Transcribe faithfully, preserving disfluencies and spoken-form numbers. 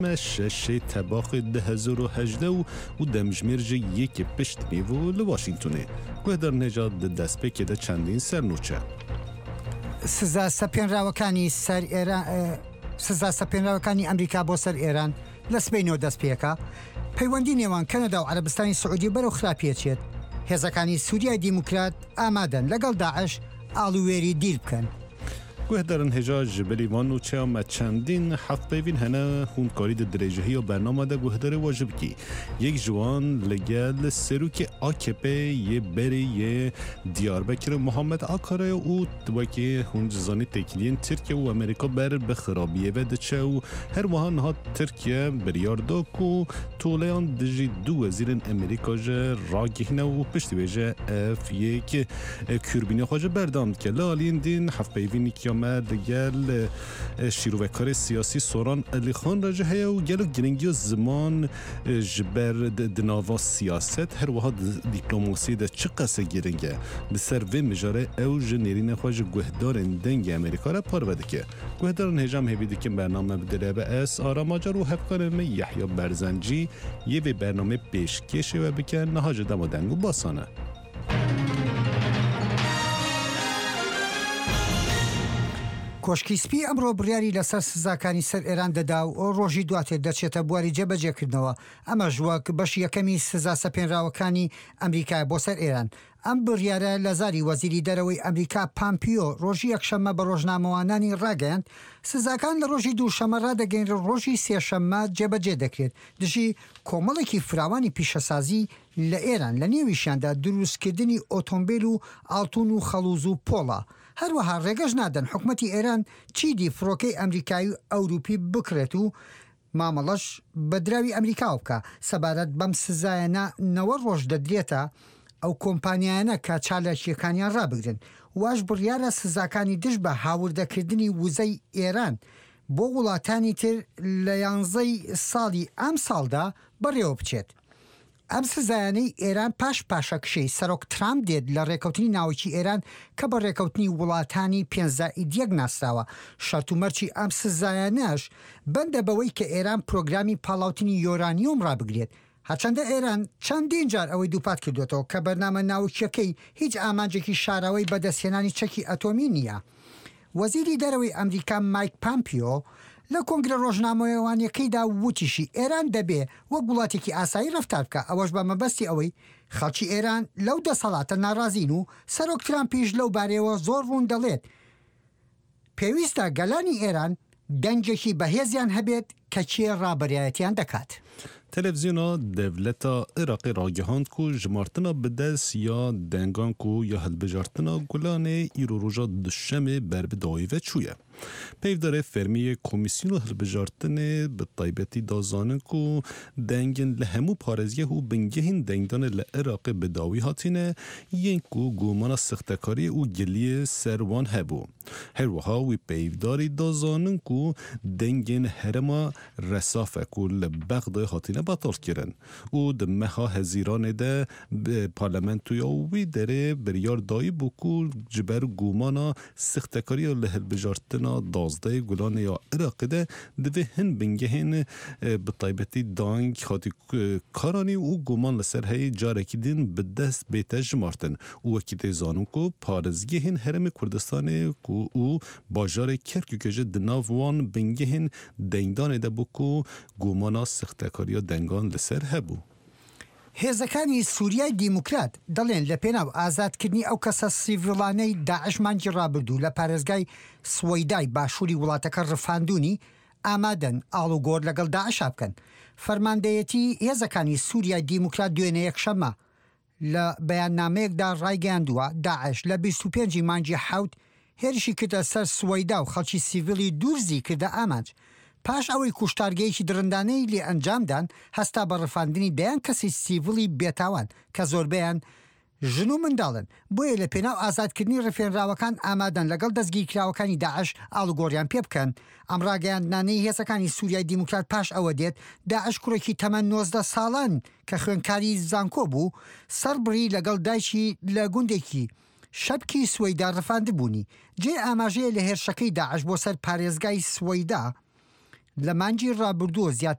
شش تباخ ده هزار و هجده و و دمجمرج یک پشت میوو لواشنگتونه که در نجات دست پکیده چندین سرنوچه سزا سەپێنراوەکانی سەر ئێران سزا سەپێنراوەکانی ئەمریکا بۆ سەر ئێران لە سبەینەوە دەست پێکا پەیوەندی نێوان کەنەدا و عەرەبستانی سعودی بەرەو خراپێچێت هێزەکانی سووریای دیموکرات ئامادەن لەگەڵ داعش ئاڵوێری دیر بکەن گوهدارن هجا جبلی وان و چه چندین هفت بیوین هنه هونکاری ده درجهی و برنامه ده گوهدار واجب کی یک جوان لگل سروک آکپه یه بری یه دیاربکر محمد آکاره و دوکی هونجزانی تکلین ترکیه و امریکا بر بخرابیه و دچه و هر وحان ها ترکیه بریاردو کو تولیان دجی دو وزیرن امریکا جه راگهنه و پشتی بیجه اف یک کربینی خواجه برداند که لالین دین هفت بیوینی که دگل شیروکار سیاسی سوران علی خان راجع هیا و گلو گرنگی و زمان جبر دناوا سیاست هر وها دیپلماسی ده چه قصه گرنگه بسر و مجاره او جنرین خواج گوهدارن دنگ امریکا را پار بده که گوهدارن هجام هیویدی که برنامه بدره به اس آرا ماجر و هفکارم یحیی برزنجی یه به برنامه پیشکشه و بکن نهاج دم و دنگو باسانه کۆشکی سپی ئەمڕۆ بڕیاری لەسەر سزاکانی سەر ئێران دەدا و ڕۆژی دواتر دەچێتە بواری جێبەجێکردنەوە ئەمەش وەک بەش یەکەمی سزا سەپێنراوەکانی ئەمریکا بۆ سەر ئێران ئەم بڕیارە لە زاری وەزیری دەرەوەی ئەمریکا پامپیۆ ڕۆژی یەکشەممە بە ڕۆژنامەوانانی ڕاگەیاند سزاکان لە ڕۆژی دووشەممە ڕادەگەین ڕۆژی سێشەممە جێبەجێ دەکرێت دژی کۆمەڵێکی فراوانی پیشەسازی لە ئێران لە نێویشیاندا دروستکردنی ئۆتۆمبیل و ئاڵتون و خەڵوز و پۆڵە هەروەها ڕێگەش نادەن حکومەتی ئێران چیدی فڕۆکەی ئەمریکایی و ئەوروپی بکرێت و مامەڵەش بە دراوی ئەمریکا بکە سەبارەت بەم سزایەنە نەوە ڕۆژ دەدرێتە ئەو کۆمپانیایانە کە چالاکیەکانیان ڕابگرن واش بڕیارە سزاکانی دش بە هاوردەکردنی وزەی ئێران بۆ وڵاتانی تر لە یانزەی ساڵی ئەم ساڵدا بەڕێوە بچێت ئەم سزایانەی ئێران پاش پاشەکشەی سەرۆک ترامپ دێت لە ڕێکەوتنی ناوەکی ئێران کە بە ڕێکەوتنی وڵاتانی پێنجزائید یەک ناسراوە شەرت و مەرجی ئەم سزایانەش بەندە بەوەی کە ئێران پرۆگرامی پاڵاوتنی یۆرانیۆم ڕابگرێت هەرچەندە ئێران چەندین جار ئەوەی دووپات کردوێتەوە کە بەرنامە ناوچیەکەی هیچ ئامانجێکی شاراوەی بەدەستهێنانی چەکی ئەتۆمی نییە وەزیری دەرەوەی ئەمریکا مایک پامپیۆ لە کۆنگرە ڕۆژنامەوانیەکەیدا وتیشی ئێران دەبێ وەک وڵاتێکی ئاسایی ڕەفتار بکە ئەوەش بە مەبەستی ئەوەی خەڵکی ئێران لەو دەسەڵاتە ناڕازین و سەرۆک ترامپیش لەو بارەیەوە زۆر ڕوون دەڵێت پێویستە گەلانی ئێران دەنجێکی بەهێزیان هەبێت کە چێ ڕابەریایەتیان دەکات تلویزیونا دولتا عراقی راگهاند کو جمارتنا بدس یا دنگان کو یا هلبجارتنا گلان ایرو روژا دشمه بر بدایی و چویه پیودار فرمی کمیسیون هلبجارتن به طیبتی دازانن کو دنگن لهمو پارزیه و بنگهین دنگدان لعراق بداوی هاتینه ین کو گومانا سختکاری و گلی سروان هبو هر وها وی پیوداری دازانن کو دنگن هرما رسافه کو لبغدای هاتینه باطل کردن و دمها هزیران ده پارلمانتویا وی داره بریار دایی بکو جبر گومانا سختکاری لهل بجارتنا دازده گلان یا عراق ده دوی هن بنگهن به طیبتی دانگ خاطی کارانی و گومان لسر هی جارکی دین به دست بیتا جمارتن و وکیده زانون کو پارزگی هن هرم کردستان کو و باجار کرکوکجه دناوان بنگهن دنگدان ده بکو گومانا سختکاری دنگان لسر هبو هێزەکانی سووریای دیموکرات دەڵێن لە پێناو ئازادکردنی ئەو کەسە سیڤڵانەی داعشمانجی ڕابردوو لە پارێزگای سوەیدای باشووری وڵاتەکە ڕفاندوونی ئامادەن ئاڵوگۆڕ لەگەڵ داعشا بکەن فەرماندەیەتی هێزەکانی سووریای دیموکرات دوێنێ یەکشەممە لە بەیاننامەیەکدا ڕایگەیاندووە داعش لە بیست و پێنجی مانگی حەوت هێرشی کردە سەر سوەیدا و خەڵکی سیڤڵی دوورزی کردە ئامانج پاش ئەوەی کوشتارگەیەکی درندانەی لێ ئەنجامدان هەستا بە ڕفاندنی دەیان کەسی سیڤڵی بێتاوان کە زۆربەیان ژن و منداڵن بۆیە لە پێناو ئازادکردنی ڕفێنراوەکان ئامادەن لەگەڵ دەستگیرکراوەکانی داعش ئاڵوگۆڕیان پێ بکەن ئەم ڕاگەیاندنانەی هێزەکانی سووریای دیموکرات پاش ئەوە دێت داعش کوڕێکی تەمەن نۆزدە ساڵان کە خوێندکاری زانکۆ بوو سەربڕی لەگەڵ دایکی لە گوندێکی شەبکی سوەیدا ڕفاندبوونی جێ ئاماژەیە لە هێرشەکەی داعش بۆ سەر پارێزگای سوەیدا لە مانگی ڕابردووە زیاتر